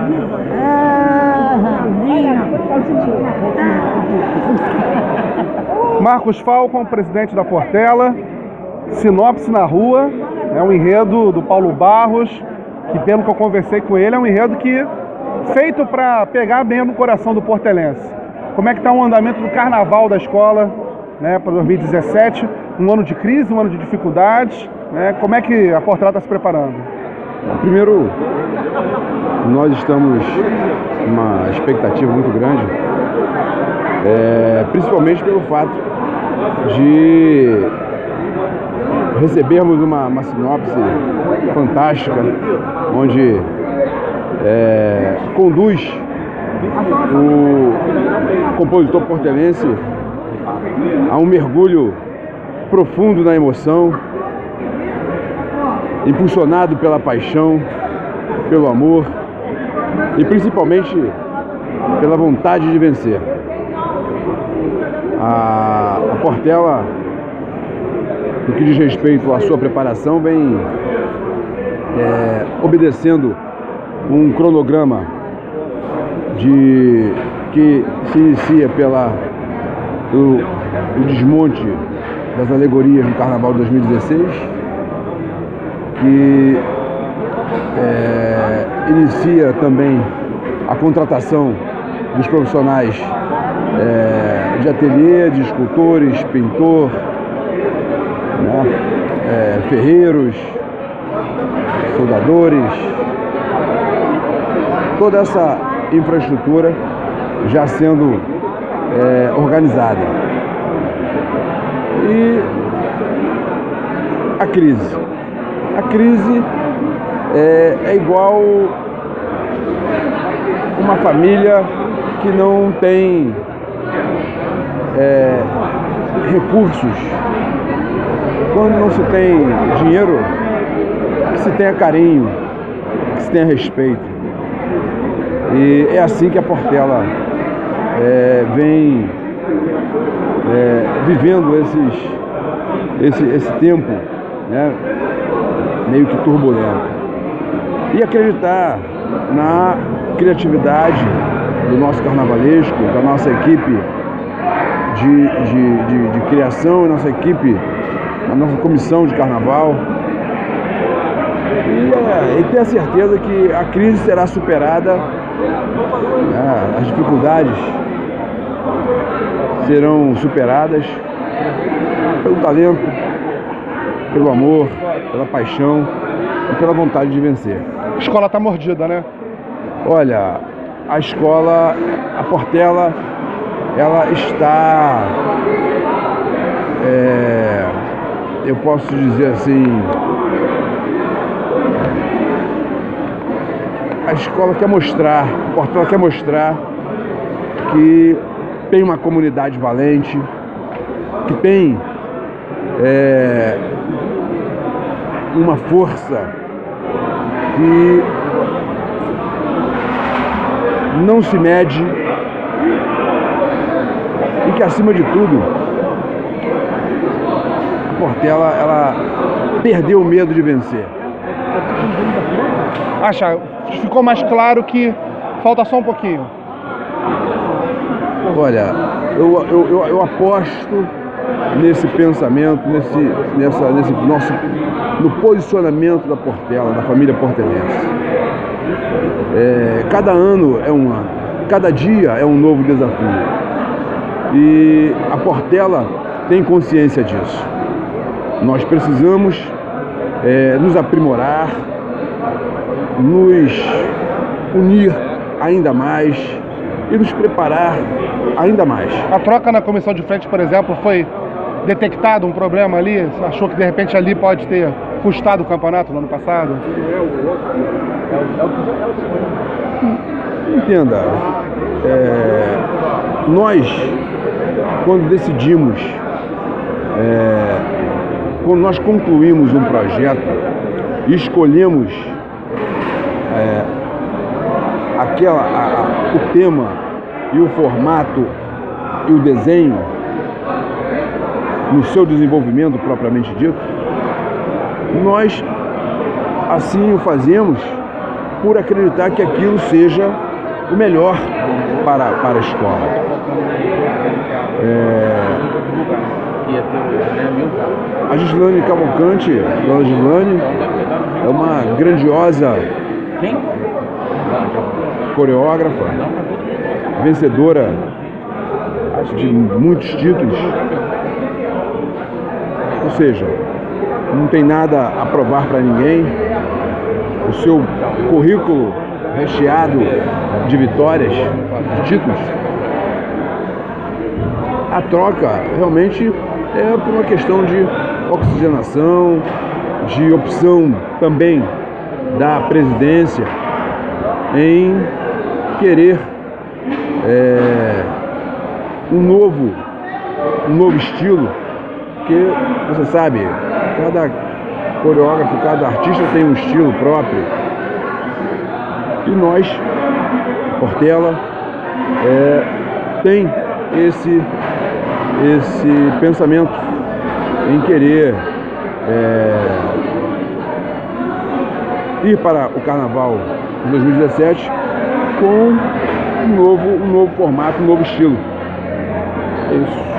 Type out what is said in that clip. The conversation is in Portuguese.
Marcos Falcon, presidente da Portela. Sinopse na Rua, é um enredo do Paulo Barros, que pelo que eu conversei com ele, é um enredo que feito para pegar bem no coração do portelense. Como é que está o andamento do carnaval da escola, né, para 2017? Um ano de crise, um ano de dificuldades, né? Como é que a Portela está se preparando? Primeiro, nós estamos com uma expectativa muito grande, principalmente pelo fato de recebermos uma sinopse fantástica, onde conduz o compositor portelense a um mergulho profundo na emoção, impulsionado pela paixão, pelo amor e principalmente pela vontade de vencer. A Portela, no que diz respeito à sua preparação, vem obedecendo um cronograma que se inicia pelo desmonte das alegorias no Carnaval de 2016, que inicia também a contratação dos profissionais de ateliê, de escultores, pintor, né, ferreiros, soldadores, toda essa infraestrutura já sendo organizada. E a crise. A crise é igual uma família que não tem recursos. Quando não se tem dinheiro, que se tenha carinho, que se tenha respeito. E é assim que a Portela vem vivendo esse tempo, né, meio que turbulento. E acreditar na criatividade do nosso carnavalesco, da nossa equipe de criação, a nossa equipe, a nossa comissão de carnaval. E ter a certeza que a crise será superada, as dificuldades serão superadas pelo talento, pelo amor, pela paixão e pela vontade de vencer. A escola está mordida, né? Olha, a Portela, ela está, eu posso dizer assim, a escola quer mostrar, a Portela quer mostrar que tem uma comunidade valente, que tem uma força que não se mede e que, acima de tudo, a Portela, ela perdeu o medo de vencer. Ficou mais claro que falta só um pouquinho. Olha, eu aposto nesse pensamento, no posicionamento da Portela, da família portelense. Cada ano é um ano, cada dia é um novo desafio. E a Portela tem consciência disso. Nós precisamos nos aprimorar, nos unir ainda mais e nos preparar ainda mais. A troca na comissão de frente, por exemplo, foi detectado um problema ali? Você achou que de repente ali pode ter custado o campeonato no ano passado? Entenda, nós, quando decidimos, quando nós concluímos um projeto e escolhemos o tema e o formato e o desenho no seu desenvolvimento propriamente dito, nós assim o fazemos por acreditar que aquilo seja o melhor para a escola. A Gislane Cavalcante, dona Gislane, é uma grandiosa coreógrafa, vencedora de muitos títulos. Ou seja, não tem nada a provar para ninguém. O seu currículo recheado de vitórias, de títulos. A troca realmente é por uma questão de oxigenação, de opção também da presidência em querer um novo estilo, porque você sabe, cada coreógrafo, cada artista tem um estilo próprio. E nós, Portela, tem esse pensamento em querer ir para o Carnaval de 2017 com um novo formato, um novo estilo. É isso.